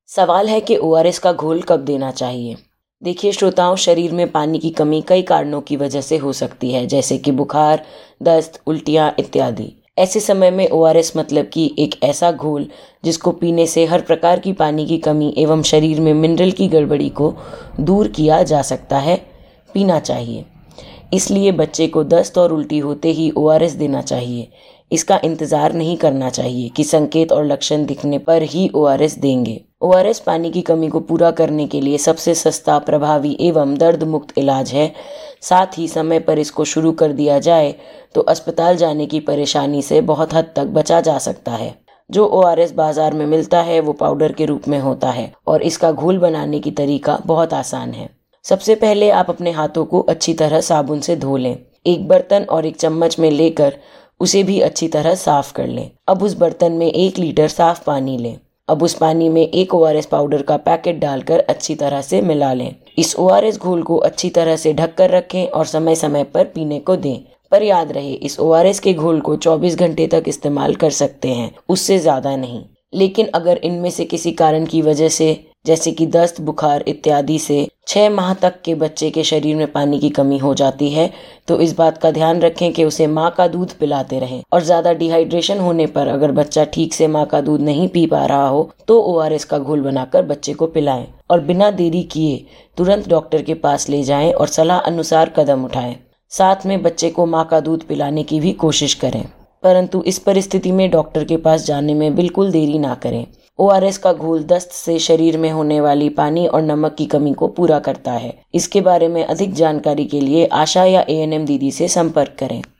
सवाल है कि ओआरएस का घोल कब देना चाहिए। देखिए श्रोताओं, शरीर में पानी की कमी कई कारणों की वजह से हो सकती है, जैसे कि बुखार, दस्त, उल्टियाँ इत्यादि। ऐसे समय में ओआरएस मतलब कि एक ऐसा घोल जिसको पीने से हर प्रकार की पानी की कमी एवं शरीर में मिनरल की गड़बड़ी को दूर किया जा सकता है, पीना चाहिए। इसलिए बच्चे को दस्त और उल्टी होते ही ओआरएस देना चाहिए। इसका इंतज़ार नहीं करना चाहिए कि संकेत और लक्षण दिखने पर ही ओआरएस देंगे। ओआरएस पानी की कमी को पूरा करने के लिए सबसे सस्ता, प्रभावी एवं दर्द मुक्त इलाज है। साथ ही समय पर इसको शुरू कर दिया जाए तो अस्पताल जाने की परेशानी से बहुत हद तक बचा जा सकता है। जो ओआरएस बाजार में मिलता है वो पाउडर के रूप में होता है और इसका घोल बनाने की तरीका बहुत आसान है। सबसे पहले आप अपने हाथों को अच्छी तरह साबुन से धो लें। एक बर्तन और एक चम्मच में लेकर उसे भी अच्छी तरह साफ कर लें। अब उस बर्तन में 1 लीटर साफ पानी लें। अब उस पानी में 1 ओआरएस पाउडर का पैकेट डालकर अच्छी तरह से मिला लें। इस ओआरएस घोल को अच्छी तरह से ढक कर रखें और समय समय पर पीने को दें। पर याद रहे, इस ओआरएस के घोल को 24 घंटे तक इस्तेमाल कर सकते हैं, उससे ज़्यादा नहीं। लेकिन अगर इनमें से किसी कारण की वजह से, जैसे कि दस्त, बुखार इत्यादि से 6 माह तक के बच्चे के शरीर में पानी की कमी हो जाती है, तो इस बात का ध्यान रखें कि उसे माँ का दूध पिलाते रहें। और ज़्यादा डिहाइड्रेशन होने पर अगर बच्चा ठीक से माँ का दूध नहीं पी पा रहा हो तो ओआरएस का घोल बनाकर बच्चे को पिलाएं। और बिना देरी किए तुरंत डॉक्टर के पास ले जाएं और सलाह अनुसार कदम उठाएं। साथ में बच्चे को माँ का दूध पिलाने की भी कोशिश करें। परंतु इस परिस्थिति में डॉक्टर के पास जाने में बिल्कुल देरी ना करें। ओआरएस का घोल दस्त से शरीर में होने वाली पानी और नमक की कमी को पूरा करता है। इसके बारे में अधिक जानकारी के लिए आशा या एएनएम दीदी से संपर्क करें।